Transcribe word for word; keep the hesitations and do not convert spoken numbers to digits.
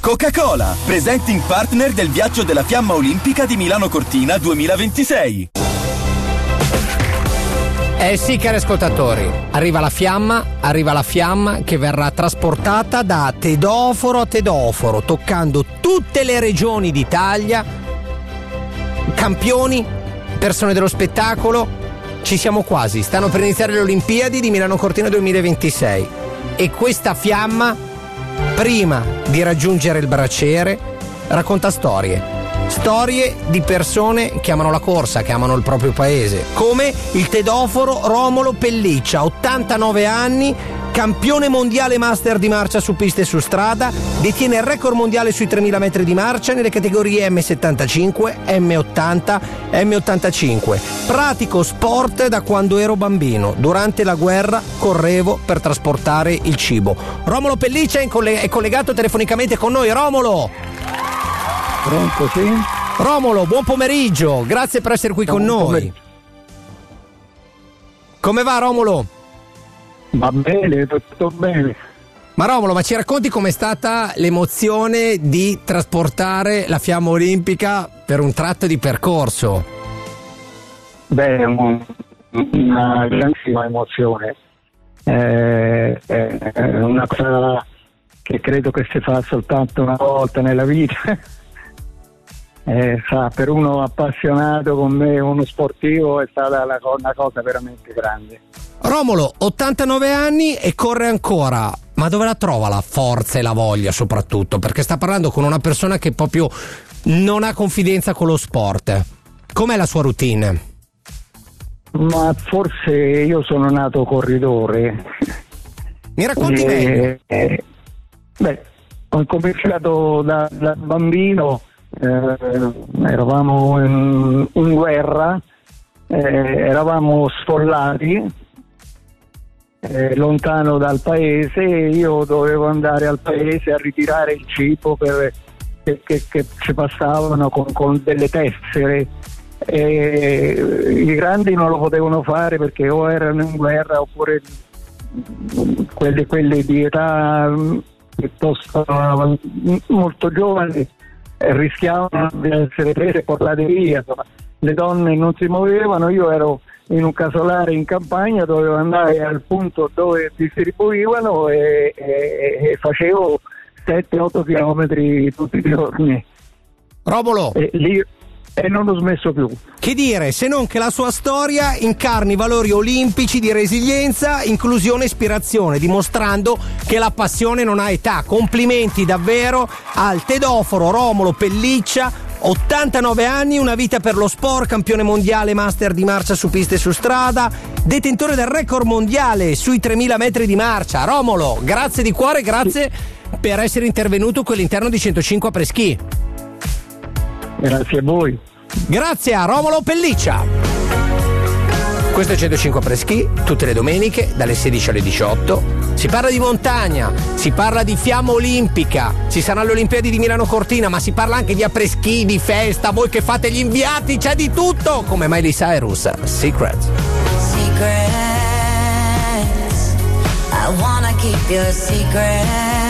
Coca-Cola, presenting partner del viaggio della Fiamma Olimpica di Milano Cortina duemilaventisei. Eh sì, cari ascoltatori, arriva la fiamma, arriva la fiamma che verrà trasportata da Tedoforo a Tedoforo, toccando tutte le regioni d'Italia, campioni, persone dello spettacolo. Ci siamo quasi, stanno per iniziare le Olimpiadi di Milano Cortina duemilaventisei e questa fiamma, prima di raggiungere il braciere, racconta storie. Storie di persone che amano la corsa, che amano il proprio paese, come il Tedoforo Romolo Pelliccia, ottantanove anni, campione mondiale master di marcia su pista e su strada, detiene il record mondiale sui tremila metri di marcia nelle categorie emme settantacinque, emme ottanta, emme ottantacinque. Pratico sport da quando ero bambino. Durante la guerra correvo per trasportare il cibo. Romolo Pelliccia è, coll- è collegato telefonicamente con noi. Romolo! Pronto, sì? Romolo, buon pomeriggio, grazie per essere qui con noi. Come va, Romolo? Va bene, tutto bene. Ma Romolo, ma ci racconti com'è stata l'emozione di trasportare la Fiamma Olimpica per un tratto di percorso? Beh, un, una grandissima emozione. Eh, è una cosa che credo che si fa soltanto una volta nella vita. Eh, sa, per uno appassionato come me, uno sportivo, è stata la, una cosa veramente grande. Romolo, ottantanove anni e corre ancora, ma dove la trova la forza e la voglia soprattutto? Perché sta parlando con una persona che proprio non ha confidenza con lo sport. Com'è la sua routine? Ma forse io sono nato corridore. Mi racconti e, meglio? Eh, beh, ho cominciato da, da bambino. Eh, eravamo in, in guerra, eh, eravamo sfollati, eh, lontano dal paese, e io dovevo andare al paese a ritirare il cibo per, che, che, che ci passavano con, con delle tessere. E i grandi non lo potevano fare perché o erano in guerra oppure quelle, quelle di età piuttosto molto giovani rischiavano di essere prese e portate via. Le donne non si muovevano, io ero in un casolare in campagna, dovevo andare al punto dove distribuivano e, e, e facevo sette otto chilometri tutti i giorni. Romolo! E, lì, e non ho smesso più. Che dire, se non che la sua storia incarni valori olimpici di resilienza, inclusione e ispirazione, dimostrando che la passione non ha età. Complimenti davvero al Tedoforo Romolo Pelliccia, ottantanove anni, una vita per lo sport, campione mondiale master di marcia su pista e su strada, detentore del record mondiale sui tremila metri di marcia. Romolo, grazie di cuore, grazie per essere intervenuto qui all'interno di centocinque a Preschi. Grazie a voi. Grazie a Romolo Pelliccia. Questo è centocinque a Preschi, tutte le domeniche dalle sedici alle diciotto. Si parla di montagna, si parla di Fiamma Olimpica, ci saranno le Olimpiadi di Milano Cortina, ma si parla anche di appreschi, di festa, voi che fate gli inviati, c'è di tutto, come Miley Cyrus. Secrets. Secrets, I wanna keep your secrets.